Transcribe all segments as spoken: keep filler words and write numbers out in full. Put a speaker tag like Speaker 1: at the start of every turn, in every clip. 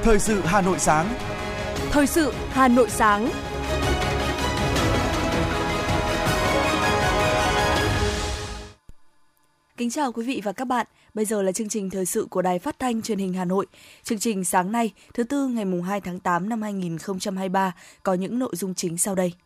Speaker 1: Thời sự Hà Nội sáng.
Speaker 2: Thời sự Hà Nội sáng. Kính chào quý vị và các bạn. Bây giờ là chương trình thời sự của Đài Phát thanh Truyền hình Hà Nội. Chương trình sáng nay, thứ tư ngày mùng hai tháng tám năm hai nghìn không trăm hai mươi ba có những nội dung chính sau đây.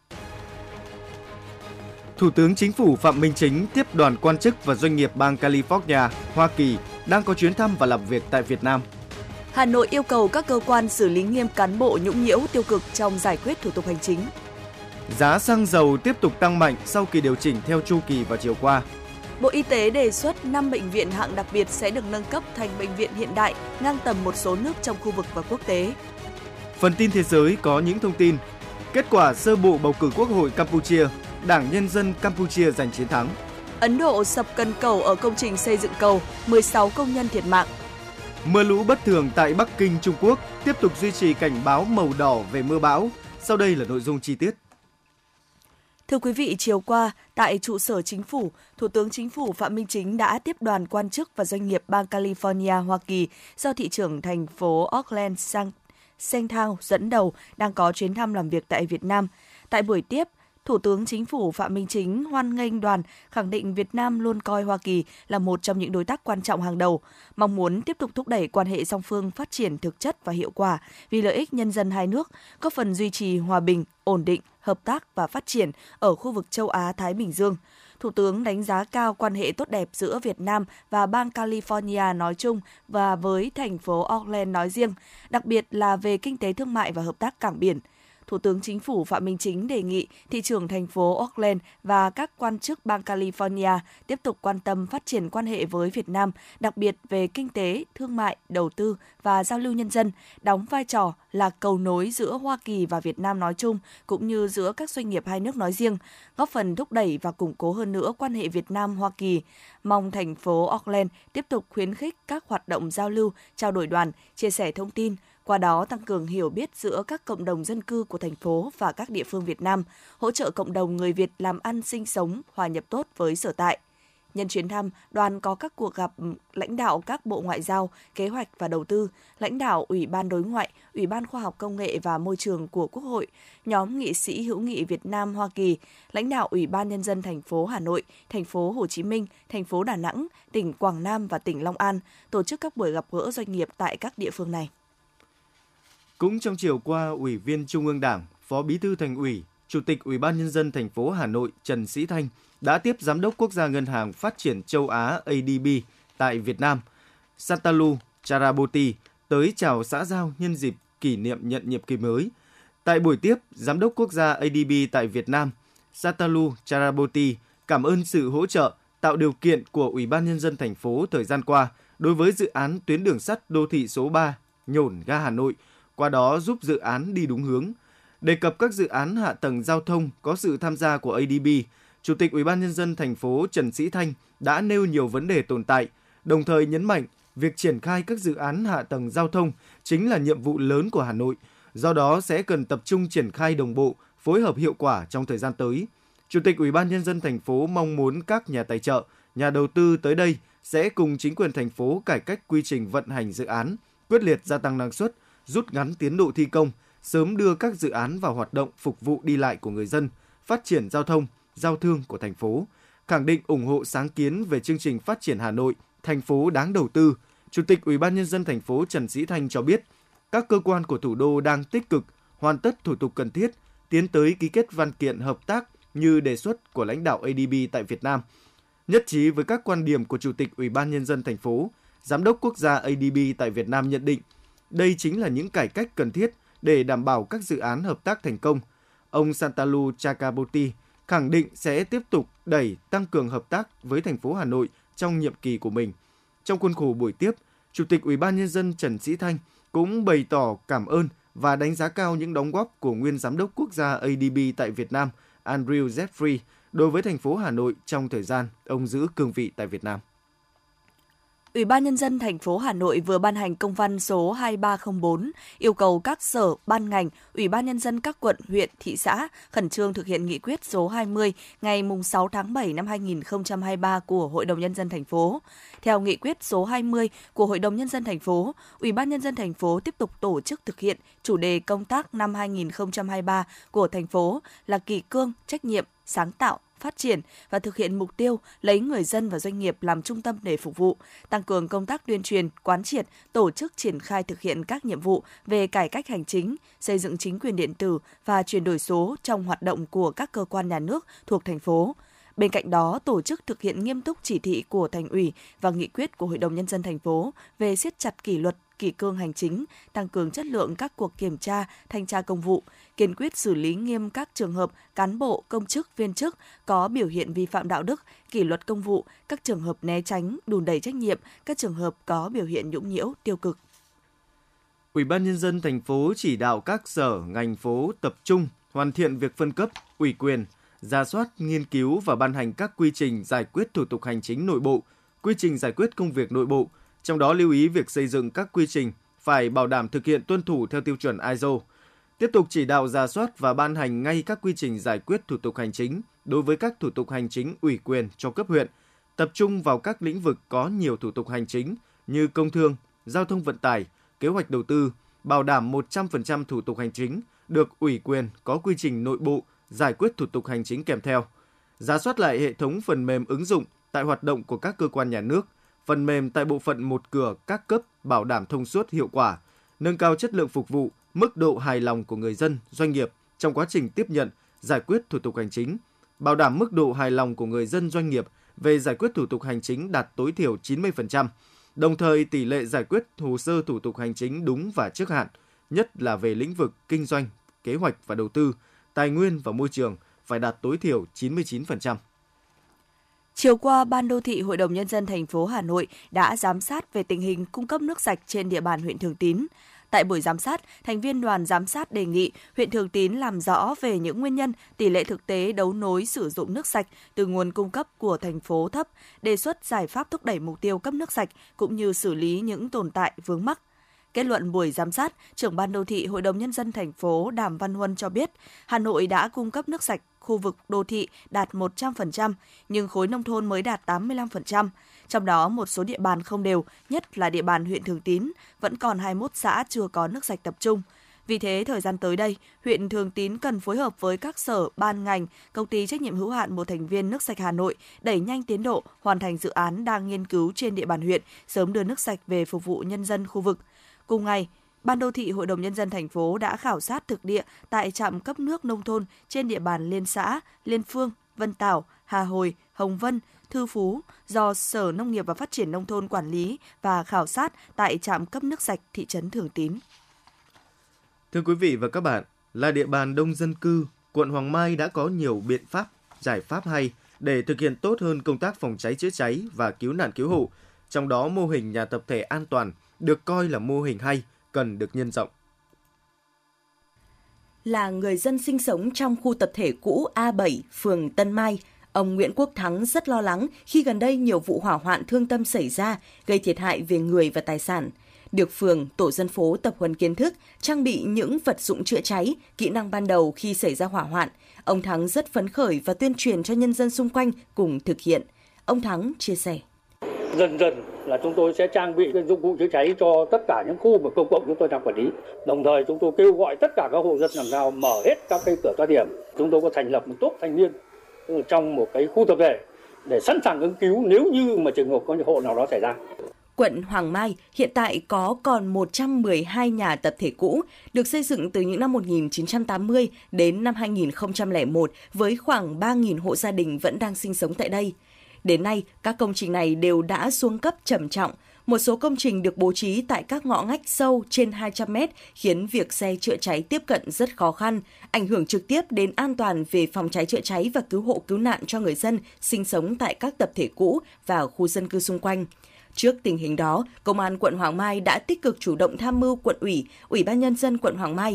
Speaker 3: Thủ tướng Chính phủ Phạm Minh Chính tiếp đoàn quan chức và doanh nghiệp bang California, Hoa Kỳ đang có chuyến thăm và làm việc tại Việt Nam.
Speaker 2: Hà Nội yêu cầu các cơ quan xử lý nghiêm cán bộ nhũng nhiễu tiêu cực trong giải quyết thủ tục hành chính.
Speaker 3: Giá xăng dầu tiếp tục tăng mạnh sau kỳ điều chỉnh theo chu kỳ vào chiều qua.
Speaker 2: Bộ Y tế đề xuất năm bệnh viện hạng đặc biệt sẽ được nâng cấp thành bệnh viện hiện đại, ngang tầm một số nước trong khu vực và quốc tế.
Speaker 3: Phần tin thế giới có những thông tin. Kết quả sơ bộ bầu cử Quốc hội Campuchia, Đảng Nhân dân Campuchia giành chiến thắng.
Speaker 2: Ấn Độ sập cần cầu ở công trình xây dựng cầu, mười sáu công nhân thiệt mạng.
Speaker 3: Mưa lũ bất thường tại Bắc Kinh, Trung Quốc tiếp tục duy trì cảnh báo màu đỏ về mưa bão. Sau đây là nội dung chi tiết.
Speaker 2: Thưa quý vị, chiều qua, tại trụ sở Chính phủ, Thủ tướng Chính phủ Phạm Minh Chính đã tiếp đoàn quan chức và doanh nghiệp bang California, Hoa Kỳ do thị trưởng thành phố Oakland Sengthao dẫn đầu đang có chuyến thăm làm việc tại Việt Nam. Tại buổi tiếp, Thủ tướng Chính phủ Phạm Minh Chính hoan nghênh đoàn, khẳng định Việt Nam luôn coi Hoa Kỳ là một trong những đối tác quan trọng hàng đầu, mong muốn tiếp tục thúc đẩy quan hệ song phương phát triển thực chất và hiệu quả vì lợi ích nhân dân hai nước, góp phần duy trì hòa bình, ổn định, hợp tác và phát triển ở khu vực châu Á-Thái Bình Dương. Thủ tướng đánh giá cao quan hệ tốt đẹp giữa Việt Nam và bang California nói chung và với thành phố Oakland nói riêng, đặc biệt là về kinh tế thương mại và hợp tác cảng biển. Thủ tướng Chính phủ Phạm Minh Chính đề nghị thị trưởng thành phố Oakland và các quan chức bang California tiếp tục quan tâm phát triển quan hệ với Việt Nam, đặc biệt về kinh tế, thương mại, đầu tư và giao lưu nhân dân, đóng vai trò là cầu nối giữa Hoa Kỳ và Việt Nam nói chung, cũng như giữa các doanh nghiệp hai nước nói riêng, góp phần thúc đẩy và củng cố hơn nữa quan hệ Việt Nam-Hoa Kỳ. Mong thành phố Oakland tiếp tục khuyến khích các hoạt động giao lưu, trao đổi đoàn, chia sẻ thông tin, qua đó tăng cường hiểu biết giữa các cộng đồng dân cư của thành phố và các địa phương Việt Nam, hỗ trợ cộng đồng người Việt làm ăn sinh sống, hòa nhập tốt với sở tại. Nhân chuyến thăm, đoàn có các cuộc gặp lãnh đạo các Bộ Ngoại giao, Kế hoạch và Đầu tư, lãnh đạo Ủy ban Đối ngoại, Ủy ban Khoa học Công nghệ và Môi trường của Quốc hội, nhóm nghị sĩ hữu nghị Việt Nam Hoa Kỳ, lãnh đạo Ủy ban Nhân dân thành phố Hà Nội, thành phố Hồ Chí Minh, thành phố Đà Nẵng, tỉnh Quảng Nam và tỉnh Long An, tổ chức các buổi gặp gỡ doanh nghiệp tại các địa phương này.
Speaker 3: Cũng trong chiều qua, Ủy viên Trung ương Đảng, Phó Bí thư Thành ủy, Chủ tịch Ủy ban Nhân dân thành phố Hà Nội Trần Sĩ Thanh đã tiếp Giám đốc Quốc gia Ngân hàng Phát triển Châu Á A D B tại Việt Nam, Santalu Charaboti, tới chào xã giao nhân dịp kỷ niệm nhận nhiệm kỳ mới. Tại buổi tiếp, Giám đốc Quốc gia A D B tại Việt Nam, Santalu Charaboti cảm ơn sự hỗ trợ, tạo điều kiện của Ủy ban Nhân dân thành phố thời gian qua đối với dự án tuyến đường sắt đô thị số ba Nhổn ga Hà Nội, qua đó giúp dự án đi đúng hướng. Đề cập các dự án hạ tầng giao thông có sự tham gia của A D B, Chủ tịch Ủy ban Nhân dân thành phố Trần Sĩ Thanh đã nêu nhiều vấn đề tồn tại, đồng thời nhấn mạnh việc triển khai các dự án hạ tầng giao thông chính là nhiệm vụ lớn của Hà Nội, do đó sẽ cần tập trung triển khai đồng bộ, phối hợp hiệu quả trong thời gian tới. Chủ tịch Ủy ban Nhân dân thành phố mong muốn các nhà tài trợ, nhà đầu tư tới đây sẽ cùng chính quyền thành phố cải cách quy trình vận hành dự án, quyết liệt gia tăng năng suất, rút ngắn tiến độ thi công, sớm đưa các dự án vào hoạt động phục vụ đi lại của người dân, phát triển giao thông, giao thương của thành phố. Khẳng định ủng hộ sáng kiến về chương trình phát triển Hà Nội, thành phố đáng đầu tư, Chủ tịch Ủy ban Nhân dân thành phố Trần Sĩ Thanh cho biết, các cơ quan của thủ đô đang tích cực hoàn tất thủ tục cần thiết, tiến tới ký kết văn kiện hợp tác như đề xuất của lãnh đạo A D B tại Việt Nam. Nhất trí với các quan điểm của Chủ tịch Ủy ban Nhân dân thành phố, Giám đốc Quốc gia A D B tại Việt Nam nhận định, đây chính là những cải cách cần thiết để đảm bảo các dự án hợp tác thành công. Ông Santalu Chakraborty khẳng định sẽ tiếp tục đẩy tăng cường hợp tác với thành phố Hà Nội trong nhiệm kỳ của mình. Trong khuôn khổ buổi tiếp, Chủ tịch Ủy ban Nhân dân Trần Sĩ Thanh cũng bày tỏ cảm ơn và đánh giá cao những đóng góp của nguyên Giám đốc Quốc gia A D B tại Việt Nam Andrew Jeffrey đối với thành phố Hà Nội trong thời gian ông giữ cương vị tại Việt Nam.
Speaker 2: Ủy ban Nhân dân thành phố Hà Nội vừa ban hành công văn số hai ba không bốn yêu cầu các sở, ban ngành, Ủy ban Nhân dân các quận, huyện, thị xã khẩn trương thực hiện nghị quyết số hai mươi ngày sáu tháng bảy năm hai nghìn không trăm hai mươi ba của Hội đồng Nhân dân thành phố. Theo nghị quyết số hai mươi của Hội đồng Nhân dân thành phố, Ủy ban Nhân dân thành phố tiếp tục tổ chức thực hiện chủ đề công tác năm hai nghìn không trăm hai mươi ba của thành phố là kỷ cương, trách nhiệm, sáng tạo, phát triển và thực hiện mục tiêu lấy người dân và doanh nghiệp làm trung tâm để phục vụ, tăng cường công tác tuyên truyền, quán triệt, tổ chức triển khai thực hiện các nhiệm vụ về cải cách hành chính, xây dựng chính quyền điện tử và chuyển đổi số trong hoạt động của các cơ quan nhà nước thuộc thành phố. Bên cạnh đó, tổ chức thực hiện nghiêm túc chỉ thị của Thành ủy và nghị quyết của Hội đồng Nhân dân thành phố về siết chặt kỷ luật, kỷ cương hành chính, tăng cường chất lượng các cuộc kiểm tra, thanh tra công vụ, kiên quyết xử lý nghiêm các trường hợp cán bộ, công chức, viên chức có biểu hiện vi phạm đạo đức, kỷ luật công vụ, các trường hợp né tránh, đùn đẩy trách nhiệm, các trường hợp có biểu hiện nhũng nhiễu, tiêu cực.
Speaker 3: Ủy ban Nhân dân thành phố chỉ đạo các sở, ngành phố tập trung hoàn thiện việc phân cấp, ủy quyền, rà soát, nghiên cứu và ban hành các quy trình giải quyết thủ tục hành chính nội bộ, quy trình giải quyết công việc nội bộ, trong đó lưu ý việc xây dựng các quy trình phải bảo đảm thực hiện tuân thủ theo tiêu chuẩn i ét o. Tiếp tục chỉ đạo rà soát và ban hành ngay các quy trình giải quyết thủ tục hành chính đối với các thủ tục hành chính ủy quyền cho cấp huyện, tập trung vào các lĩnh vực có nhiều thủ tục hành chính như công thương, giao thông vận tải, kế hoạch đầu tư, bảo đảm một trăm phần trăm thủ tục hành chính được ủy quyền có quy trình nội bộ giải quyết thủ tục hành chính kèm theo. Rà soát lại hệ thống phần mềm ứng dụng tại hoạt động của các cơ quan nhà nước, phần mềm tại bộ phận một cửa các cấp bảo đảm thông suốt hiệu quả, nâng cao chất lượng phục vụ, mức độ hài lòng của người dân, doanh nghiệp trong quá trình tiếp nhận, giải quyết thủ tục hành chính, bảo đảm mức độ hài lòng của người dân doanh nghiệp về giải quyết thủ tục hành chính đạt tối thiểu chín mươi phần trăm, đồng thời tỷ lệ giải quyết hồ sơ thủ tục hành chính đúng và trước hạn, nhất là về lĩnh vực kinh doanh, kế hoạch và đầu tư, tài nguyên và môi trường phải đạt tối thiểu chín mươi chín phần trăm.
Speaker 2: Chiều qua, Ban Đô thị Hội đồng Nhân dân thành phố Hà Nội đã giám sát về tình hình cung cấp nước sạch trên địa bàn huyện Thường Tín. Tại buổi giám sát, thành viên đoàn giám sát đề nghị huyện Thường Tín làm rõ về những nguyên nhân, tỷ lệ thực tế đấu nối sử dụng nước sạch từ nguồn cung cấp của thành phố thấp, đề xuất giải pháp thúc đẩy mục tiêu cấp nước sạch cũng như xử lý những tồn tại vướng mắc. Kết luận buổi giám sát, trưởng Ban Đô thị Hội đồng Nhân dân thành phố Đàm Văn Huân cho biết, Hà Nội đã cung cấp nước sạch khu vực đô thị đạt một trăm phần trăm, nhưng khối nông thôn mới đạt tám mươi lăm phần trăm. Trong đó, một số địa bàn không đều, nhất là địa bàn huyện Thường Tín, vẫn còn hai mươi mốt xã chưa có nước sạch tập trung. Vì thế, thời gian tới đây, huyện Thường Tín cần phối hợp với các sở, ban ngành, công ty trách nhiệm hữu hạn một thành viên nước sạch Hà Nội đẩy nhanh tiến độ, hoàn thành dự án đang nghiên cứu trên địa bàn huyện, sớm đưa nước sạch về phục vụ nhân dân khu vực. Cùng ngày, Ban Đô thị Hội đồng Nhân dân thành phố đã khảo sát thực địa tại trạm cấp nước nông thôn trên địa bàn liên xã, Liên Phương, Vân Tảo, Hà Hồi, Hồng Vân, Thư Phú do Sở Nông nghiệp và Phát triển Nông thôn quản lý và khảo sát tại trạm cấp nước sạch thị trấn Thường Tín.
Speaker 3: Thưa quý vị và các bạn, là địa bàn đông dân cư, quận Hoàng Mai đã có nhiều biện pháp, giải pháp hay để thực hiện tốt hơn công tác phòng cháy chữa cháy và cứu nạn cứu hộ. Trong đó, mô hình nhà tập thể an toàn được coi là mô hình hay, cần được nhân rộng.
Speaker 1: Là người dân sinh sống trong khu tập thể cũ A bảy, phường Tân Mai, ông Nguyễn Quốc Thắng rất lo lắng khi gần đây nhiều vụ hỏa hoạn thương tâm xảy ra, gây thiệt hại về người và tài sản. Được phường, tổ dân phố tập huấn kiến thức, trang bị những vật dụng chữa cháy, kỹ năng ban đầu khi xảy ra hỏa hoạn, ông Thắng rất phấn khởi và tuyên truyền cho nhân dân xung quanh cùng thực hiện. Ông Thắng chia sẻ.
Speaker 4: Dần dần là chúng tôi sẽ trang bị cái dụng cụ chữa cháy cho tất cả những khu mà công cộng chúng tôi đang quản lý. Đồng thời chúng tôi kêu gọi tất cả các hộ dân làm sao mở hết các cái cửa thoát hiểm. Chúng tôi có thành lập một tốp thanh niên trong một cái khu tập thể để sẵn sàng ứng cứu nếu như mà trường hợp có những hộ nào đó xảy ra.
Speaker 1: Quận Hoàng Mai hiện tại có còn một trăm mười hai nhà tập thể cũ được xây dựng từ những năm một nghìn chín trăm tám mươi đến năm hai nghìn không trăm lẻ một với khoảng ba nghìn hộ gia đình vẫn đang sinh sống tại đây. Đến nay, các công trình này đều đã xuống cấp trầm trọng. Một số công trình được bố trí tại các ngõ ngách sâu trên hai trăm mét khiến việc xe chữa cháy tiếp cận rất khó khăn, ảnh hưởng trực tiếp đến an toàn về phòng cháy chữa cháy và cứu hộ cứu nạn cho người dân sinh sống tại các tập thể cũ và khu dân cư xung quanh. Trước tình hình đó, Công an quận Hoàng Mai đã tích cực chủ động tham mưu quận ủy, Ủy ban Nhân dân quận Hoàng Mai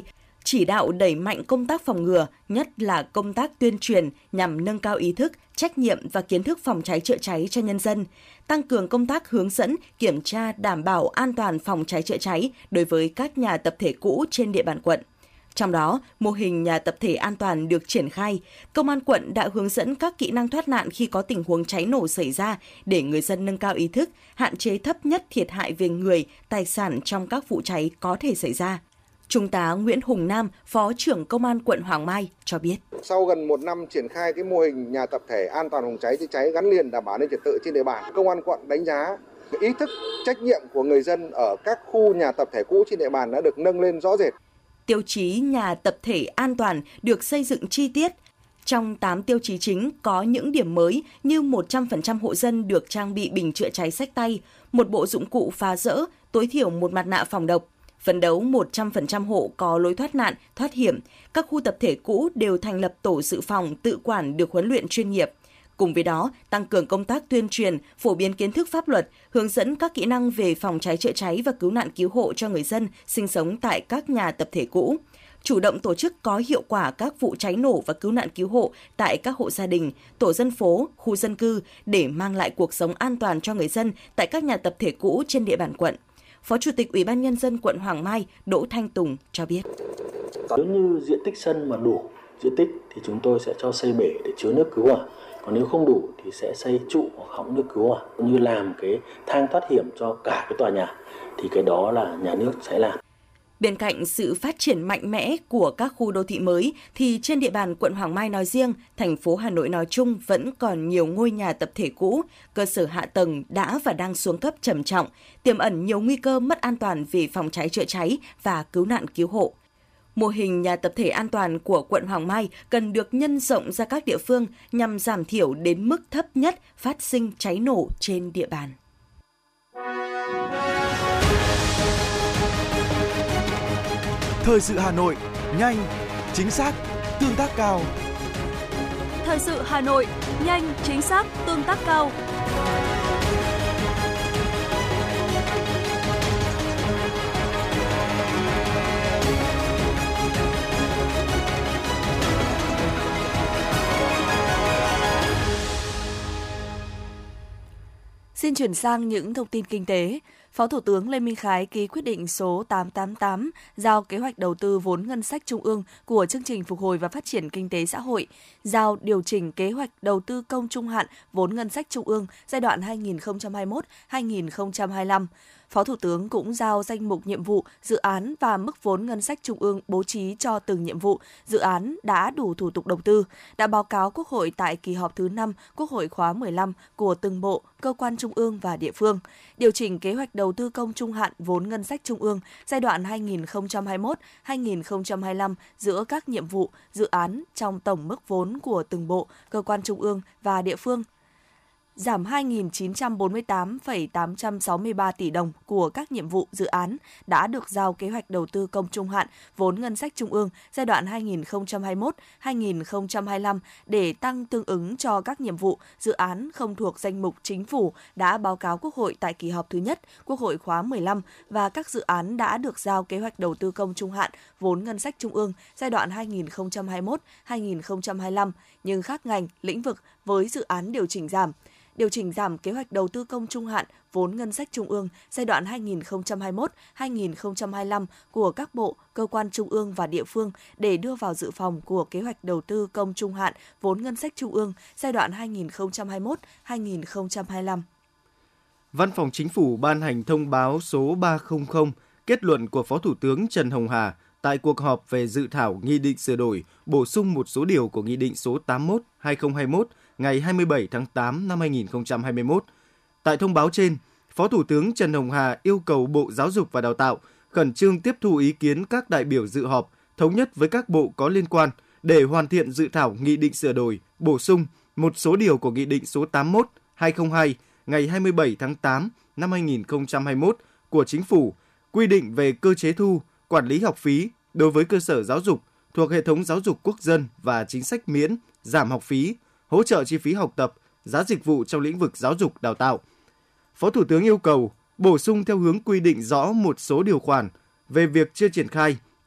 Speaker 1: chỉ đạo đẩy mạnh công tác phòng ngừa, nhất là công tác tuyên truyền nhằm nâng cao ý thức, trách nhiệm và kiến thức phòng cháy chữa cháy cho nhân dân, tăng cường công tác hướng dẫn, kiểm tra đảm bảo an toàn phòng cháy chữa cháy đối với các nhà tập thể cũ trên địa bàn quận. Trong đó, mô hình nhà tập thể an toàn được triển khai, Công an quận đã hướng dẫn các kỹ năng thoát nạn khi có tình huống cháy nổ xảy ra để người dân nâng cao ý thức, hạn chế thấp nhất thiệt hại về người, tài sản trong các vụ cháy có thể xảy ra. Trung tá Nguyễn Hùng Nam, Phó trưởng Công an quận Hoàng Mai cho biết.
Speaker 5: Sau gần một năm triển khai cái mô hình nhà tập thể an toàn phòng cháy chữa cháy gắn liền đảm bảo an ninh trật tự trên địa bàn, Công an quận đánh giá ý thức, trách nhiệm của người dân ở các khu nhà tập thể cũ trên địa bàn đã được nâng lên rõ rệt.
Speaker 1: Tiêu chí nhà tập thể an toàn được xây dựng chi tiết. Trong tám tiêu chí chính có những điểm mới như một trăm phần trăm hộ dân được trang bị bình chữa cháy xách tay, một bộ dụng cụ phá rỡ, tối thiểu một mặt nạ phòng độc. Phấn đấu một trăm phần trăm hộ có lối thoát nạn, thoát hiểm. Các khu tập thể cũ đều thành lập tổ dự phòng tự quản được huấn luyện chuyên nghiệp. Cùng với đó, tăng cường công tác tuyên truyền, phổ biến kiến thức pháp luật, hướng dẫn các kỹ năng về phòng cháy chữa cháy và cứu nạn cứu hộ cho người dân sinh sống tại các nhà tập thể cũ. Chủ động tổ chức có hiệu quả các vụ cháy nổ và cứu nạn cứu hộ tại các hộ gia đình, tổ dân phố, khu dân cư để mang lại cuộc sống an toàn cho người dân tại các nhà tập thể cũ trên địa bàn quận. Phó Chủ tịch Ủy ban Nhân dân quận Hoàng Mai Đỗ Thanh Tùng cho biết.
Speaker 6: Nếu như diện tích sân mà đủ diện tích thì chúng tôi sẽ cho xây bể để chứa nước cứu hỏa. Còn nếu không đủ thì sẽ xây trụ hoặc họng nước cứu hỏa, cũng như làm cái thang thoát hiểm cho cả cái tòa nhà, thì cái đó là nhà nước sẽ làm.
Speaker 1: Bên cạnh sự phát triển mạnh mẽ của các khu đô thị mới, thì trên địa bàn quận Hoàng Mai nói riêng, thành phố Hà Nội nói chung vẫn còn nhiều ngôi nhà tập thể cũ, cơ sở hạ tầng đã và đang xuống cấp trầm trọng, tiềm ẩn nhiều nguy cơ mất an toàn về phòng cháy chữa cháy và cứu nạn cứu hộ. Mô hình nhà tập thể an toàn của quận Hoàng Mai cần được nhân rộng ra các địa phương nhằm giảm thiểu đến mức thấp nhất phát sinh cháy nổ trên địa bàn.
Speaker 7: Thời sự Hà Nội, nhanh, chính xác, tương tác cao.
Speaker 8: Thời sự Hà Nội, nhanh, chính xác, tương tác cao.
Speaker 2: Xin chuyển sang những thông tin kinh tế. Phó Thủ tướng Lê Minh Khái ký quyết định số tám tám tám giao kế hoạch đầu tư vốn ngân sách trung ương của chương trình phục hồi và phát triển kinh tế xã hội, giao điều chỉnh kế hoạch đầu tư công trung hạn vốn ngân sách trung ương giai đoạn hai nghìn không trăm hai mươi mốt đến hai nghìn không trăm hai mươi lăm. Phó Thủ tướng cũng giao danh mục nhiệm vụ, dự án và mức vốn ngân sách trung ương bố trí cho từng nhiệm vụ, dự án đã đủ thủ tục đầu tư, đã báo cáo Quốc hội tại kỳ họp thứ năm Quốc hội khóa mười lăm của từng bộ, cơ quan trung ương và địa phương, điều chỉnh kế hoạch đầu tư công trung hạn vốn ngân sách trung ương giai đoạn hai nghìn không trăm hai mươi mốt đến hai nghìn không trăm hai mươi lăm giữa các nhiệm vụ, dự án trong tổng mức vốn của từng bộ, cơ quan trung ương và địa phương, giảm hai nghìn chín trăm bốn mươi tám phẩy tám trăm sáu mươi ba tỷ đồng của các nhiệm vụ dự án đã được giao kế hoạch đầu tư công trung hạn vốn ngân sách trung ương giai đoạn hai nghìn không trăm hai mươi mốt đến hai nghìn không trăm hai mươi lăm để tăng tương ứng cho các nhiệm vụ dự án không thuộc danh mục chính phủ đã báo cáo Quốc hội tại kỳ họp thứ nhất Quốc hội khóa mười lăm và các dự án đã được giao kế hoạch đầu tư công trung hạn vốn ngân sách trung ương giai đoạn hai nghìn không trăm hai mươi mốt đến hai nghìn không trăm hai mươi lăm nhưng khác ngành, lĩnh vực với dự án điều chỉnh giảm. Điều chỉnh giảm kế hoạch đầu tư công trung hạn vốn ngân sách trung ương giai đoạn hai nghìn không trăm hai mươi mốt đến hai nghìn không trăm hai mươi lăm của các bộ, cơ quan trung ương và địa phương để đưa vào dự phòng của kế hoạch đầu tư công trung hạn vốn ngân sách trung ương giai đoạn hai nghìn không trăm hai mươi mốt đến hai nghìn không trăm hai mươi lăm.
Speaker 3: Văn phòng Chính phủ ban hành thông báo số ba trăm lẻ kết luận của Phó Thủ tướng Trần Hồng Hà tại cuộc họp về dự thảo Nghị định sửa đổi, bổ sung một số điều của Nghị định số tám mươi mốt trên hai nghìn không trăm hai mươi mốt ngày hai mươi bảy tháng tám năm hai nghìn không trăm hai mươi mốt. Tại thông báo trên, Phó Thủ tướng Trần Hồng Hà yêu cầu Bộ Giáo dục và Đào tạo khẩn trương tiếp thu ý kiến các đại biểu dự họp, thống nhất với các bộ có liên quan để hoàn thiện dự thảo Nghị định sửa đổi, bổ sung một số điều của Nghị định số tám mươi mốt trên hai nghìn không trăm hai ngày hai mươi bảy tháng tám năm hai nghìn không trăm hai mươi mốt của Chính phủ quy định về cơ chế thu, quản lý học phí đối với cơ sở giáo dục thuộc hệ thống giáo dục quốc dân và chính sách miễn, giảm học phí, hỗ trợ chi phí học tập, giá dịch vụ trong lĩnh vực giáo dục đào tạo. Phó Thủ tướng yêu cầu bổ sung theo hướng quy định rõ một số điều khoản về việc chưa triển khai,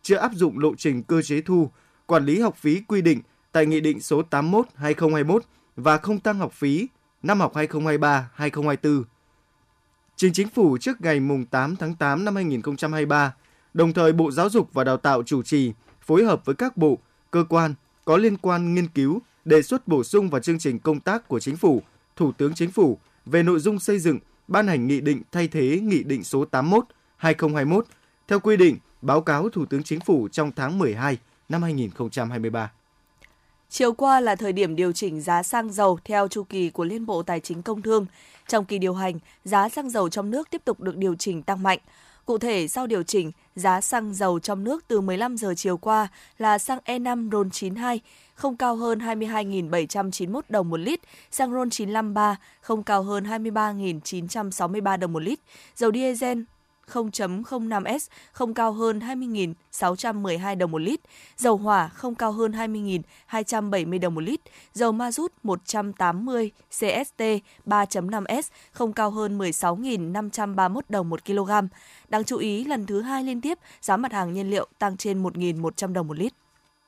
Speaker 3: chưa áp dụng lộ trình cơ chế thu, quản lý học phí quy định tại Nghị định số tám mươi mốt trên hai nghìn không trăm hai mươi mốt và không tăng học phí năm học hai nghìn không trăm hai mươi ba hai nghìn không trăm hai mươi tư. Trình Chính phủ trước ngày tám tháng tám năm hai nghìn không trăm hai mươi ba, đồng thời Bộ Giáo dục và Đào tạo chủ trì, phối hợp với các bộ, cơ quan có liên quan nghiên cứu, đề xuất bổ sung vào chương trình công tác của Chính phủ, Thủ tướng Chính phủ về nội dung xây dựng, ban hành nghị định thay thế Nghị định số tám mươi mốt trên hai nghìn không trăm hai mươi mốt, theo quy định báo cáo Thủ tướng Chính phủ trong tháng mười hai năm hai nghìn không trăm hai mươi ba.
Speaker 2: Chiều qua là thời điểm điều chỉnh giá xăng dầu theo chu kỳ của Liên Bộ Tài chính Công Thương. Trong kỳ điều hành, giá xăng dầu trong nước tiếp tục được điều chỉnh tăng mạnh. Cụ thể, sau điều chỉnh, giá xăng dầu trong nước từ mười lăm giờ chiều qua là xăng E năm RON chín mươi hai không cao hơn hai mươi hai nghìn bảy trăm chín mươi mốt đồng một lít, xăng RON chín năm ba không cao hơn hai mươi ba nghìn chín trăm sáu mươi ba đồng một lít, dầu diesel không chấm không năm S không cao hơn hai mươi nghìn sáu trăm mười hai đồng một lít, dầu hỏa không cao hơn hai mươi nghìn hai trăm bảy mươi đồng một lít, dầu ma rút một trăm tám mươi C S T ba chấm năm S không cao hơn mười sáu nghìn năm trăm ba mươi mốt đồng một kg. Đáng chú ý, lần thứ hai liên tiếp, giá mặt hàng nhiên liệu tăng trên một nghìn một trăm đồng một lít.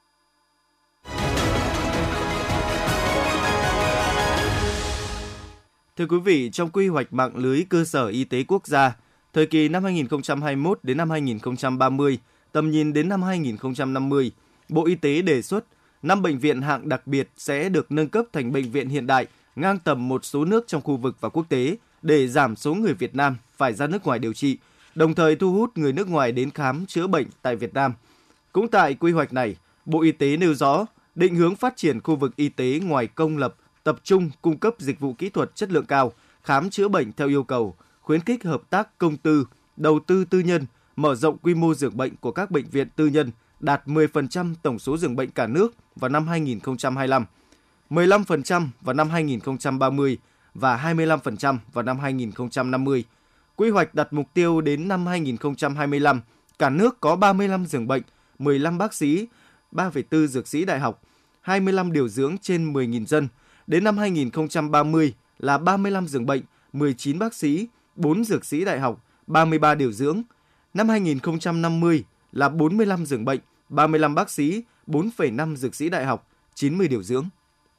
Speaker 3: Thưa quý vị, trong quy hoạch mạng lưới cơ sở y tế quốc gia, thời kỳ năm hai nghìn không trăm hai mươi mốt đến năm hai nghìn không trăm ba mươi, tầm nhìn đến năm hai nghìn không trăm năm mươi, Bộ Y tế đề xuất năm bệnh viện hạng đặc biệt sẽ được nâng cấp thành bệnh viện hiện đại, ngang tầm một số nước trong khu vực và quốc tế để giảm số người Việt Nam phải ra nước ngoài điều trị, đồng thời thu hút người nước ngoài đến khám chữa bệnh tại Việt Nam. Cũng tại quy hoạch này, Bộ Y tế nêu rõ định hướng phát triển khu vực y tế ngoài công lập, tập trung cung cấp dịch vụ kỹ thuật chất lượng cao, khám chữa bệnh theo yêu cầu, khuyến khích hợp tác công tư, đầu tư tư nhân, mở rộng quy mô giường bệnh của các bệnh viện tư nhân đạt mười phần trăm tổng số giường bệnh cả nước vào năm hai nghìn không trăm hai mươi lăm, mười lăm phần trăm vào năm hai nghìn không trăm ba mươi và hai mươi lăm phần trăm vào năm hai nghìn không trăm năm mươi. Quy hoạch đặt mục tiêu đến năm hai nghìn không trăm hai mươi lăm, cả nước có ba mươi lăm giường bệnh, mười lăm bác sĩ, ba phẩy bốn dược sĩ đại học, hai mươi lăm điều dưỡng trên mười nghìn dân. Đến năm hai nghìn không trăm ba mươi là ba mươi lăm giường bệnh, mười chín bác sĩ, bốn dược sĩ đại học, ba mươi ba điều dưỡng. Năm hai nghìn không trăm năm mươi là bốn mươi lăm giường bệnh, ba mươi lăm bác sĩ, bốn phẩy năm dược sĩ đại học, chín mươi điều dưỡng.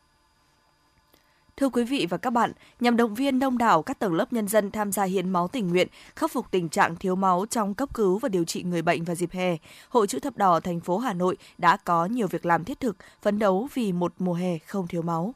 Speaker 2: Thưa quý vị và các bạn, nhằm động viên đông đảo các tầng lớp nhân dân tham gia hiến máu tình nguyện, khắc phục tình trạng thiếu máu trong cấp cứu và điều trị người bệnh vào dịp hè, Hội Chữ Thập Đỏ thành phố Hà Nội đã có nhiều việc làm thiết thực, phấn đấu vì một mùa hè không thiếu máu.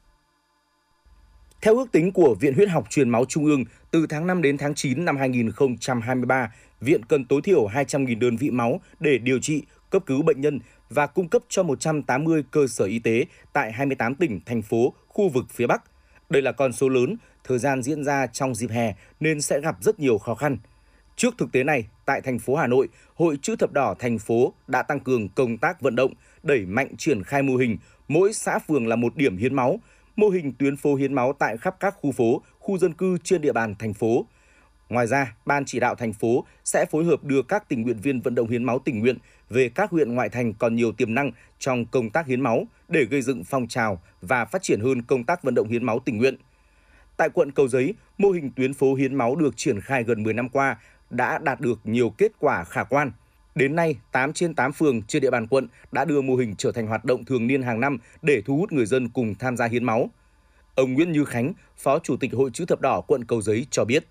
Speaker 9: Theo ước tính của Viện Huyết học Truyền máu Trung ương, từ tháng năm đến tháng chín năm hai nghìn không trăm hai mươi ba, Viện cần tối thiểu hai trăm nghìn đơn vị máu để điều trị, cấp cứu bệnh nhân và cung cấp cho một trăm tám mươi cơ sở y tế tại hai mươi tám tỉnh, thành phố, khu vực phía Bắc. Đây là con số lớn, thời gian diễn ra trong dịp hè nên sẽ gặp rất nhiều khó khăn. Trước thực tế này, tại thành phố Hà Nội, Hội Chữ Thập Đỏ thành phố đã tăng cường công tác vận động, đẩy mạnh triển khai mô hình mỗi xã phường là một điểm hiến máu, mô hình tuyến phố hiến máu tại khắp các khu phố, khu dân cư trên địa bàn thành phố. Ngoài ra, Ban chỉ đạo thành phố sẽ phối hợp đưa các tình nguyện viên vận động hiến máu tình nguyện về các huyện ngoại thành còn nhiều tiềm năng trong công tác hiến máu để gây dựng phong trào và phát triển hơn công tác vận động hiến máu tình nguyện. Tại quận Cầu Giấy, mô hình tuyến phố hiến máu được triển khai gần mười năm qua đã đạt được nhiều kết quả khả quan. Đến nay, tám trên tám phường trên địa bàn quận đã đưa mô hình trở thành hoạt động thường niên hàng năm để thu hút người dân cùng tham gia hiến máu. Ông Nguyễn Như Khánh, Phó Chủ tịch Hội Chữ Thập Đỏ quận Cầu Giấy cho biết.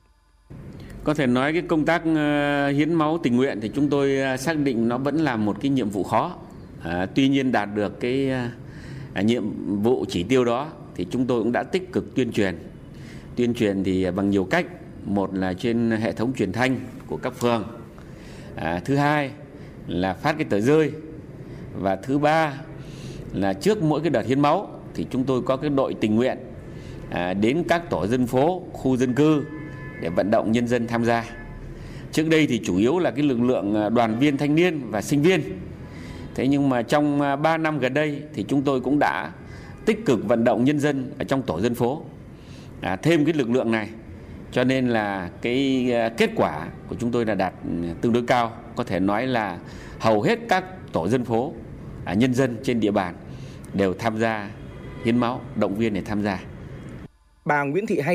Speaker 10: Có thể nói cái công tác hiến máu tình nguyện thì chúng tôi xác định nó vẫn là một cái nhiệm vụ khó. À, tuy nhiên đạt được cái à, nhiệm vụ chỉ tiêu đó thì chúng tôi cũng đã tích cực tuyên truyền. Tuyên truyền thì bằng nhiều cách. Một là trên hệ thống truyền thanh của các phường. À, thứ hai là phát cái tờ rơi. Và thứ ba là trước mỗi cái đợt hiến máu thì chúng tôi có cái đội tình nguyện à, đến các tổ dân phố, khu dân cư để vận động nhân dân tham gia. Trước đây thì chủ yếu là cái lực lượng đoàn viên thanh niên và sinh viên. Thế nhưng mà trong ba năm gần đây thì chúng tôi cũng đã tích cực vận động nhân dân ở trong tổ dân phố. À, thêm cái lực lượng này cho nên là cái kết quả của chúng tôi là đạt tương đối cao. Có thể nói là hầu hết các tổ dân phố, à, nhân dân trên địa bàn đều tham gia hiến máu, động viên để tham gia.
Speaker 9: Bà Nguyễn Thị Hay,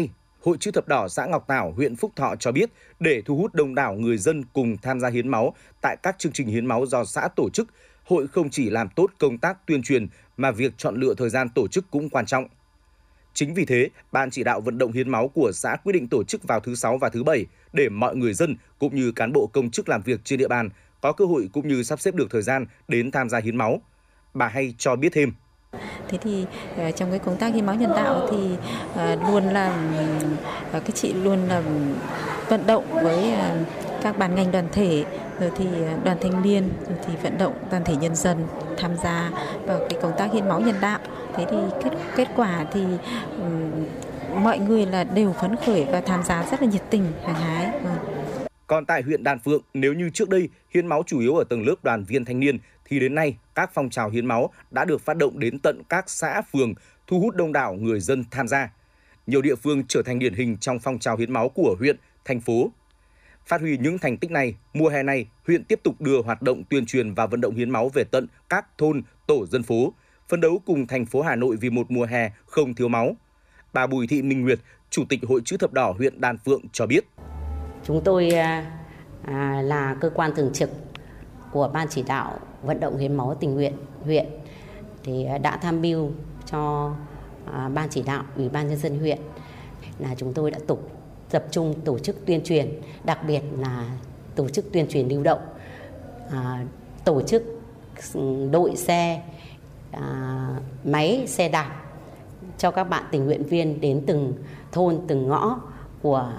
Speaker 9: Hội Chữ Thập Đỏ xã Ngọc Tảo, huyện Phúc Thọ cho biết, để thu hút đông đảo người dân cùng tham gia hiến máu tại các chương trình hiến máu do xã tổ chức, hội không chỉ làm tốt công tác tuyên truyền mà việc chọn lựa thời gian tổ chức cũng quan trọng. Chính vì thế, Ban chỉ đạo vận động hiến máu của xã quyết định tổ chức vào thứ Sáu và thứ Bảy để mọi người dân cũng như cán bộ công chức làm việc trên địa bàn có cơ hội cũng như sắp xếp được thời gian đến tham gia hiến máu. Bà Hay cho biết thêm.
Speaker 11: Thế thì trong cái công tác hiến máu nhân đạo thì luôn là cái chị luôn là vận động với các ban ngành đoàn thể, rồi thì đoàn thanh niên, rồi thì vận động toàn thể nhân dân tham gia vào cái công tác hiến máu nhân đạo. Thế thì kết kết quả thì um, mọi người là đều phấn khởi và tham gia rất là nhiệt tình, hăng hái.
Speaker 9: Còn tại huyện Đan Phượng, nếu như trước đây hiến máu chủ yếu ở tầng lớp đoàn viên thanh niên, thì đến nay các phong trào hiến máu đã được phát động đến tận các xã phường, thu hút đông đảo người dân tham gia. Nhiều địa phương trở thành điển hình trong phong trào hiến máu của huyện, thành phố. Phát huy những thành tích này, mùa hè này, huyện tiếp tục đưa hoạt động tuyên truyền và vận động hiến máu về tận các thôn, tổ dân phố, phấn đấu cùng thành phố Hà Nội vì một mùa hè không thiếu máu. Bà Bùi Thị Minh Nguyệt, Chủ tịch Hội Chữ Thập Đỏ huyện Đan Phượng cho biết.
Speaker 12: Chúng tôi à, là cơ quan thường trực của Ban chỉ đạo vận động hiến máu tình nguyện huyện thì đã tham mưu cho à, Ban chỉ đạo Ủy ban nhân dân huyện là chúng tôi đã tục tập trung tổ chức tuyên truyền, đặc biệt là tổ chức tuyên truyền lưu động, à, tổ chức đội xe, à, máy xe đạp cho các bạn tình nguyện viên đến từng thôn, từng ngõ của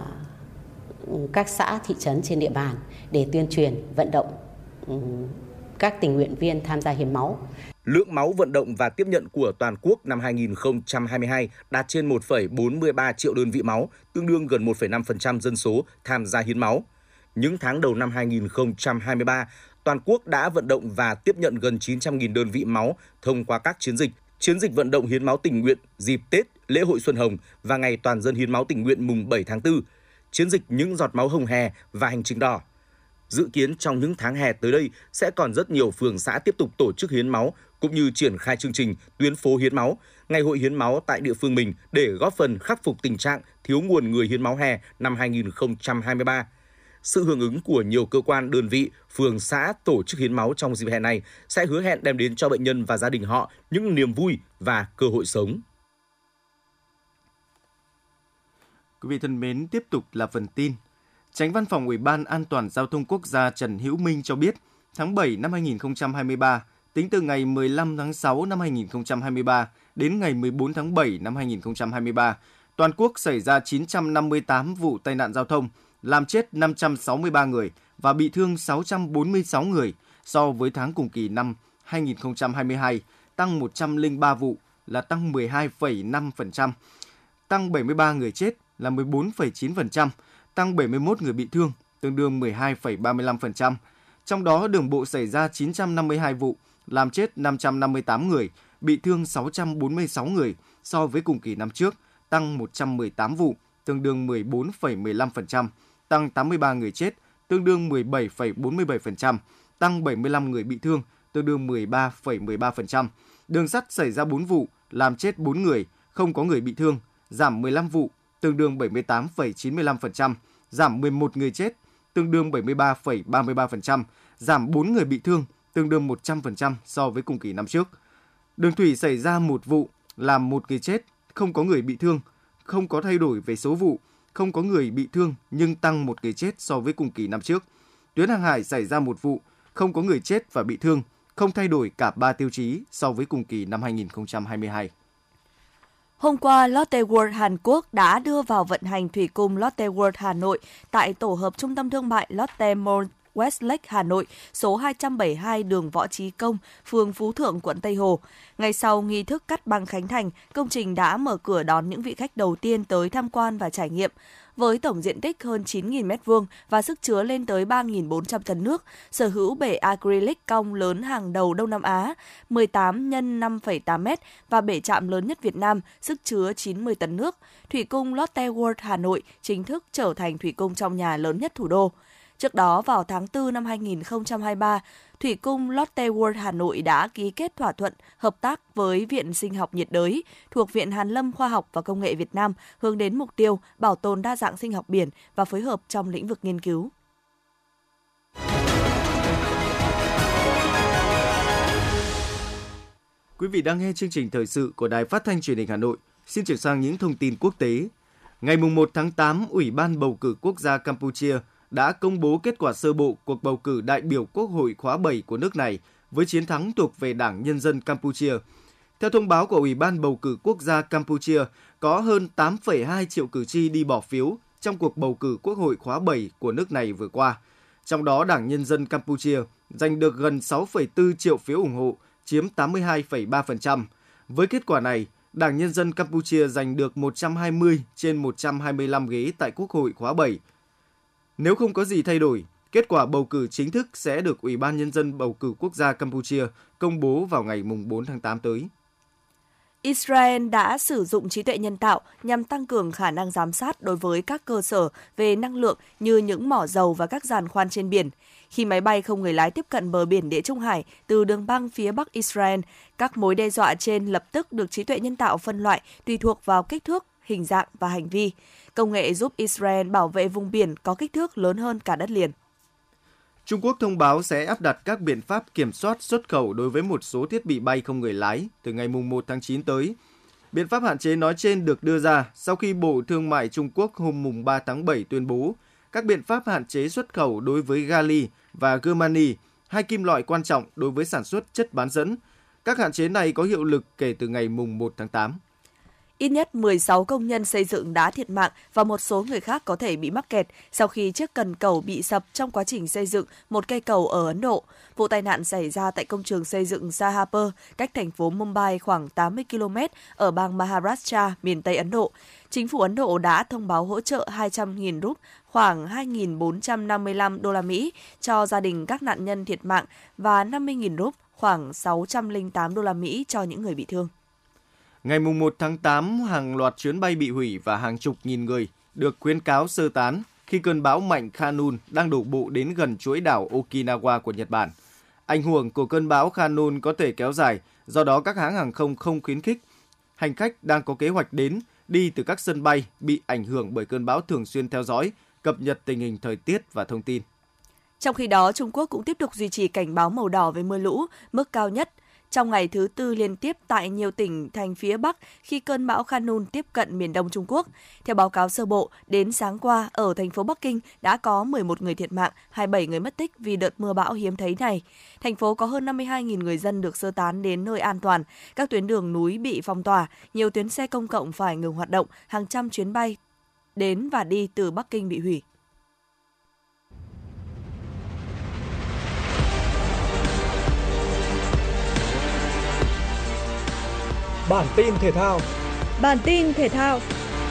Speaker 12: các xã, thị trấn trên địa bàn để tuyên truyền, vận động các tình nguyện viên tham gia hiến máu.
Speaker 9: Lượng máu vận động và tiếp nhận của toàn quốc năm hai nghìn không trăm hai mươi hai đạt trên một phẩy bốn mươi ba triệu đơn vị máu, tương đương gần một phẩy năm phần trăm dân số tham gia hiến máu. Những tháng đầu năm hai nghìn không trăm hai mươi ba, toàn quốc đã vận động và tiếp nhận gần chín trăm nghìn đơn vị máu thông qua các chiến dịch, chiến dịch vận động hiến máu tình nguyện dịp Tết, lễ hội Xuân Hồng và ngày toàn dân hiến máu tình nguyện mùng bảy tháng tư, chiến dịch những giọt máu hồng hè và hành trình đỏ. Dự kiến trong những tháng hè tới đây sẽ còn rất nhiều phường xã tiếp tục tổ chức hiến máu cũng như triển khai chương trình tuyến phố hiến máu, ngày hội hiến máu tại địa phương mình để góp phần khắc phục tình trạng thiếu nguồn người hiến máu hè năm hai nghìn không trăm hai mươi ba. Sự hưởng ứng của nhiều cơ quan, đơn vị, phường xã tổ chức hiến máu trong dịp hè này sẽ hứa hẹn đem đến cho bệnh nhân và gia đình họ những niềm vui và cơ hội sống.
Speaker 3: Quý vị thân mến, tiếp tục là phần tin. Chánh Văn phòng Ủy ban An toàn Giao thông Quốc gia Trần Hữu Minh cho biết, tháng bảy năm hai nghìn không trăm hai mươi ba, tính từ ngày mười lăm tháng sáu năm hai nghìn không trăm hai mươi ba đến ngày mười bốn tháng bảy năm hai nghìn không trăm hai mươi ba, toàn quốc xảy ra chín trăm năm mươi tám vụ tai nạn giao thông, làm chết năm trăm sáu mươi ba người và bị thương sáu trăm bốn mươi sáu người so với tháng cùng kỳ năm hai nghìn không trăm hai mươi hai, tăng một trăm lẻ ba vụ là tăng mười hai phẩy năm phần trăm, tăng bảy mươi ba người chết là mười bốn phẩy chín phần trăm, tăng bảy mươi mốt người bị thương, tương đương mười hai phẩy ba mươi lăm phần trăm. Trong đó, đường bộ xảy ra chín trăm năm mươi hai vụ, làm chết năm trăm năm mươi tám người, bị thương sáu trăm bốn mươi sáu người so với cùng kỳ năm trước, tăng một trăm mười tám vụ, tương đương mười bốn phẩy mười lăm phần trăm, tăng tám mươi ba người chết, tương đương mười bảy phẩy bốn mươi bảy phần trăm, tăng bảy mươi lăm người bị thương, tương đương mười ba phẩy mười ba phần trăm. Đường sắt xảy ra bốn vụ, làm chết bốn người, không có người bị thương, giảm mười lăm vụ, tương đương bảy mươi tám phẩy chín mươi lăm phần trăm, giảm mười một người chết, tương đương bảy mươi ba phẩy ba mươi ba phần trăm, giảm bốn người bị thương, tương đương một trăm phần trăm so với cùng kỳ năm trước. Đường thủy xảy ra một vụ, làm một người chết, không có người bị thương, không có thay đổi về số vụ, không có người bị thương nhưng tăng một người chết so với cùng kỳ năm trước. Tuyến hàng hải xảy ra một vụ, không có người chết và bị thương, không thay đổi cả ba tiêu chí so với cùng kỳ năm hai nghìn không trăm hai mươi hai.
Speaker 2: Hôm qua, Lotte World Hàn Quốc đã đưa vào vận hành thủy cung Lotte World Hà Nội tại tổ hợp trung tâm thương mại Lotte Mall Westlake Hà Nội, số hai trăm bảy mươi hai đường Võ Trí Công, phường Phú Thượng, quận Tây Hồ. Ngày sau nghi thức cắt băng khánh thành, công trình đã mở cửa đón những vị khách đầu tiên tới tham quan và trải nghiệm. Với tổng diện tích hơn chín nghìn mét vuông và sức chứa lên tới ba nghìn bốn trăm tấn nước, sở hữu bể acrylic cong lớn hàng đầu Đông Nam Á, mười tám nhân năm phẩy tám mét và bể chạm lớn nhất Việt Nam, sức chứa chín mươi tấn nước, thủy cung Lotte World Hà Nội chính thức trở thành thủy cung trong nhà lớn nhất thủ đô. Trước đó, vào tháng tư năm hai nghìn không trăm hai mươi ba, Thủy cung Lotte World Hà Nội đã ký kết thỏa thuận hợp tác với Viện Sinh học nhiệt đới thuộc Viện Hàn lâm Khoa học và Công nghệ Việt Nam hướng đến mục tiêu bảo tồn đa dạng sinh học biển và phối hợp trong lĩnh vực nghiên cứu.
Speaker 3: Quý vị đang nghe chương trình thời sự của Đài Phát thanh Truyền hình Hà Nội. Xin chuyển sang những thông tin quốc tế. Ngày mùng một tháng tám, Ủy ban bầu cử quốc gia Campuchia đã công bố kết quả sơ bộ cuộc bầu cử đại biểu Quốc hội khóa bảy của nước này với chiến thắng thuộc về Đảng Nhân dân Campuchia. Theo thông báo của Ủy ban bầu cử quốc gia Campuchia, có hơn tám phẩy hai triệu cử tri đi bỏ phiếu trong cuộc bầu cử Quốc hội khóa bảy của nước này vừa qua. Trong đó, Đảng Nhân dân Campuchia giành được gần sáu phẩy bốn triệu phiếu ủng hộ, chiếm tám mươi hai phẩy ba phần trăm. Với kết quả này, Đảng Nhân dân Campuchia giành được một trăm hai mươi trên một trăm hai mươi lăm ghế tại Quốc hội khóa bảy. Nếu không có gì thay đổi, kết quả bầu cử chính thức sẽ được Ủy ban Nhân dân bầu cử quốc gia Campuchia công bố vào ngày bốn tháng tám tới.
Speaker 2: Israel đã sử dụng trí tuệ nhân tạo nhằm tăng cường khả năng giám sát đối với các cơ sở về năng lượng như những mỏ dầu và các giàn khoan trên biển. Khi máy bay không người lái tiếp cận bờ biển Địa Trung Hải từ đường băng phía bắc Israel, các mối đe dọa trên lập tức được trí tuệ nhân tạo phân loại tùy thuộc vào kích thước, hình dạng và hành vi. Công nghệ giúp Israel bảo vệ vùng biển có kích thước lớn hơn cả đất liền.
Speaker 3: Trung Quốc thông báo sẽ áp đặt các biện pháp kiểm soát xuất khẩu đối với một số thiết bị bay không người lái từ ngày mùng một tháng chín tới. Biện pháp hạn chế nói trên được đưa ra sau khi Bộ Thương mại Trung Quốc hôm mùng ba tháng bảy tuyên bố các biện pháp hạn chế xuất khẩu đối với gali và germani, hai kim loại quan trọng đối với sản xuất chất bán dẫn. Các hạn chế này có hiệu lực kể từ ngày mùng một tháng tám.
Speaker 2: Ít nhất mười sáu công nhân xây dựng đã thiệt mạng và một số người khác có thể bị mắc kẹt sau khi chiếc cần cầu bị sập trong quá trình xây dựng một cây cầu ở Ấn Độ. Vụ tai nạn xảy ra tại công trường xây dựng Sahabar, cách thành phố Mumbai khoảng tám mươi ki lô mét ở bang Maharashtra, miền Tây Ấn Độ. Chính phủ Ấn Độ đã thông báo hỗ trợ hai trăm nghìn rúp, khoảng hai nghìn bốn trăm năm mươi lăm đô la Mỹ cho gia đình các nạn nhân thiệt mạng và năm mươi nghìn rúp, khoảng sáu trăm lẻ tám đô la Mỹ cho những người bị thương.
Speaker 3: Ngày mùng một tháng tám, hàng loạt chuyến bay bị hủy và hàng chục nghìn người được khuyến cáo sơ tán khi cơn bão mạnh Khanun đang đổ bộ đến gần chuỗi đảo Okinawa của Nhật Bản. Ảnh hưởng của cơn bão Khanun có thể kéo dài, do đó các hãng hàng không không khuyến khích hành khách đang có kế hoạch đến, đi từ các sân bay bị ảnh hưởng bởi cơn bão thường xuyên theo dõi, cập nhật tình hình thời tiết và thông tin.
Speaker 2: Trong khi đó, Trung Quốc cũng tiếp tục duy trì cảnh báo màu đỏ về mưa lũ, mức cao nhất trong ngày thứ tư liên tiếp tại nhiều tỉnh thành phía Bắc khi cơn bão Khanun tiếp cận miền Đông Trung Quốc. Theo báo cáo sơ bộ, đến sáng qua, ở thành phố Bắc Kinh đã có mười một người thiệt mạng, hai mươi bảy người mất tích vì đợt mưa bão hiếm thấy này. Thành phố có hơn năm mươi hai nghìn người dân được sơ tán đến nơi an toàn. Các tuyến đường núi bị phong tỏa, nhiều tuyến xe công cộng phải ngừng hoạt động, hàng trăm chuyến bay đến và đi từ Bắc Kinh bị hủy.
Speaker 13: Bản tin thể thao.
Speaker 8: Bản tin thể thao.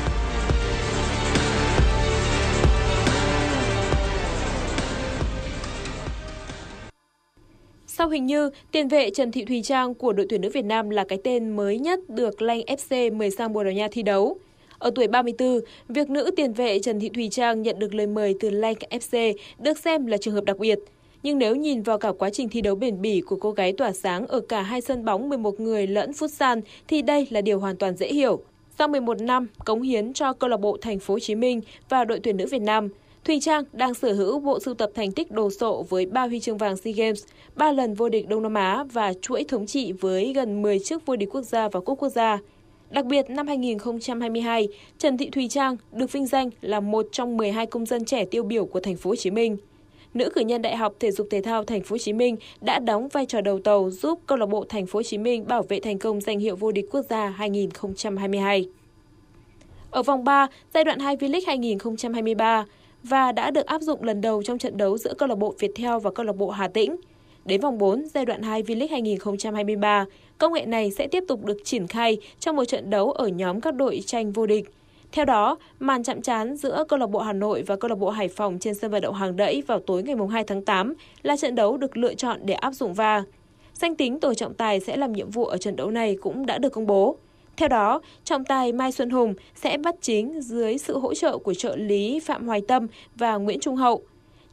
Speaker 8: Sau hình như, tiền vệ Trần Thị Thùy Trang của đội tuyển nữ Việt Nam là cái tên mới nhất được Lanh ép xê mời sang Bồ Đào Nha thi đấu. Ở tuổi ba mươi tư, việc nữ tiền vệ Trần Thị Thùy Trang nhận được lời mời từ Lanh ép xê được xem là trường hợp đặc biệt. Nhưng nếu nhìn vào cả quá trình thi đấu bền bỉ của cô gái tỏa sáng ở cả hai sân bóng mười một người lẫn futsal thì đây là điều hoàn toàn dễ hiểu. Sau mười một năm cống hiến cho câu lạc bộ Thành phố Hồ Chí Minh và đội tuyển nữ Việt Nam, Thùy Trang đang sở hữu bộ sưu tập thành tích đồ sộ với ba huy chương vàng SEA Games, ba lần vô địch Đông Nam Á và chuỗi thống trị với gần mười chức vô địch quốc gia và cúp quốc gia. Đặc biệt, năm hai nghìn không trăm hai mươi hai, Trần Thị Thùy Trang được vinh danh là một trong mười hai công dân trẻ tiêu biểu của Thành phố Hồ Chí Minh. Nữ cử nhân Đại học Thể dục Thể thao Thành phố Hồ Chí Minh đã đóng vai trò đầu tàu giúp câu lạc bộ Thành phố Hồ Chí Minh bảo vệ thành công danh hiệu vô địch quốc gia hai nghìn không trăm hai mươi hai. Ở vòng ba, giai đoạn hai V-League hai nghìn không trăm hai mươi ba và đã được áp dụng lần đầu trong trận đấu giữa câu lạc bộ Viettel và câu lạc bộ Hà Tĩnh. Đến vòng bốn, giai đoạn hai V-League hai nghìn không trăm hai mươi ba, công nghệ này sẽ tiếp tục được triển khai trong một trận đấu ở nhóm các đội tranh vô địch. Theo đó, màn chạm trán giữa câu lạc bộ Hà Nội và câu lạc bộ Hải Phòng trên sân vận động Hàng Đẫy vào tối ngày hai tháng tám là trận đấu được lựa chọn để áp dụng va. Danh tính tổ trọng tài sẽ làm nhiệm vụ ở trận đấu này cũng đã được công bố. Theo đó, trọng tài Mai Xuân Hùng sẽ bắt chính dưới sự hỗ trợ của trợ lý Phạm Hoài Tâm và Nguyễn Trung Hậu.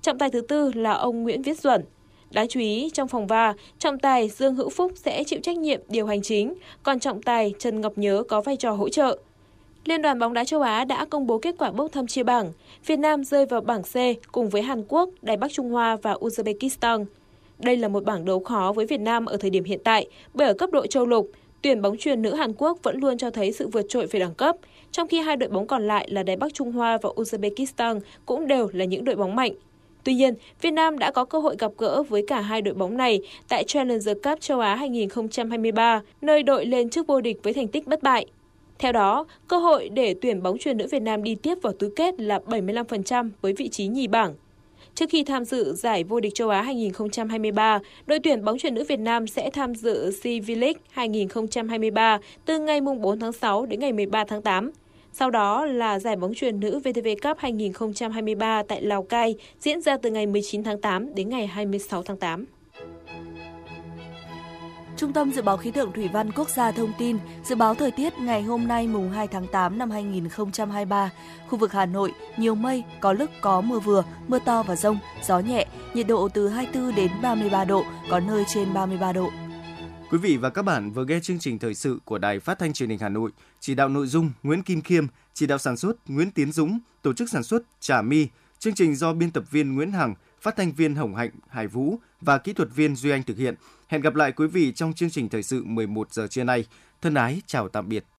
Speaker 8: trọng tài thứ tư là ông Nguyễn Viết Duẩn. Đáng chú ý, trong phòng vê a rờ, trọng tài Dương Hữu Phúc sẽ chịu trách nhiệm điều hành chính, còn trọng tài Trần Ngọc Nhớ có vai trò hỗ trợ. Liên đoàn bóng đá châu Á đã công bố kết quả bốc thăm chia bảng. Việt Nam rơi vào bảng C cùng với Hàn Quốc, Đài Bắc Trung Hoa và Uzbekistan. Đây là một bảng đấu khó với Việt Nam ở thời điểm hiện tại, bởi ở cấp độ châu lục, tuyển bóng chuyền nữ Hàn Quốc vẫn luôn cho thấy sự vượt trội về đẳng cấp, trong khi hai đội bóng còn lại là Đài Bắc Trung Hoa và Uzbekistan cũng đều là những đội bóng mạnh. Tuy nhiên, Việt Nam đã có cơ hội gặp gỡ với cả hai đội bóng này tại Challenger Cup châu Á hai không hai ba, nơi đội lên chức vô địch với thành tích bất bại. Theo đó, cơ hội để tuyển bóng chuyền nữ Việt Nam đi tiếp vào tứ kết là bảy mươi lăm phần trăm với vị trí nhì bảng. Trước khi tham dự giải vô địch châu Á hai không hai ba, đội tuyển bóng chuyền nữ Việt Nam sẽ tham dự C V-League hai không hai ba từ ngày bốn tháng sáu đến ngày mười ba tháng tám. Sau đó là giải bóng chuyền nữ vê tê vê Cup hai không hai ba tại Lào Cai diễn ra từ ngày mười chín tháng tám đến ngày hai mươi sáu tháng tám.
Speaker 2: Trung tâm Dự báo Khí tượng Thủy văn Quốc gia thông tin, dự báo thời tiết ngày hôm nay mùng hai tháng tám năm hai không hai ba, khu vực Hà Nội nhiều mây, có lúc có mưa vừa, mưa to và dông, gió nhẹ, nhiệt độ từ hai mươi tư đến ba mươi ba độ, có nơi trên ba mươi ba độ.
Speaker 3: Quý vị và các bạn vừa nghe chương trình thời sự của Đài Phát thanh Truyền hình Hà Nội, chỉ đạo nội dung Nguyễn Kim Khiêm, chỉ đạo sản xuất Nguyễn Tiến Dũng, tổ chức sản xuất Trà My, chương trình do biên tập viên Nguyễn Hằng, phát thanh viên Hồng Hạnh, Hải Vũ và kỹ thuật viên Duy Anh thực hiện. Hẹn gặp lại quý vị trong chương trình thời sự mười một giờ trưa nay. Thân ái chào tạm biệt.